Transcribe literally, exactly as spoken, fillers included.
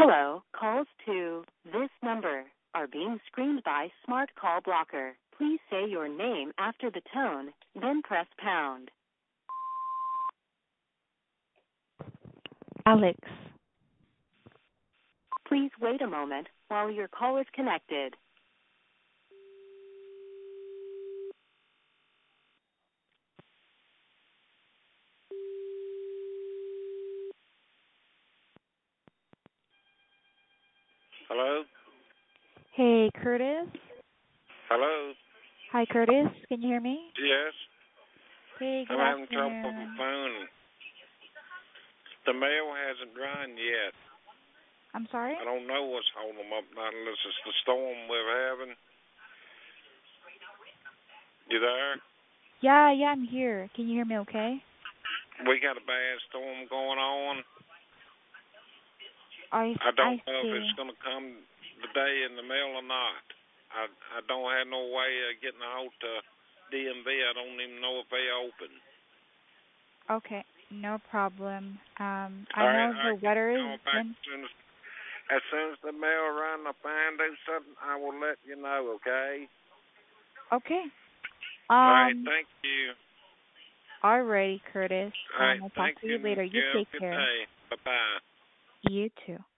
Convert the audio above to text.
Hello, calls to this number are being screened by Smart Call Blocker. Please say your name after the tone, then press pound. Alex. Please wait a moment while your call is connected. Hello? Hey, Curtis. Hello? Hi, Curtis. Can you hear me? Yes? Hey, good I'm having trouble with afternoon. the phone. The mail hasn't run yet. I'm sorry? I don't know what's holding them up, not unless it's the storm we're having. You there? Yeah, yeah, I'm here. Can you hear me okay? We got a bad storm going on. I, I I don't know if see. it's going to come today in the mail or not. I I don't have no way of getting out to D M V. I don't even know if they open. Okay, no problem. Um, I All right, know all the right, keep weather is going back been... as soon as, as soon as the mail run, if I do something, I will let you know, okay? Okay. All right, Um, thank you. alrighty, Curtis. All Um, right, I'll talk thank to you. you later. You You have take a good care. day. Bye-bye. You too.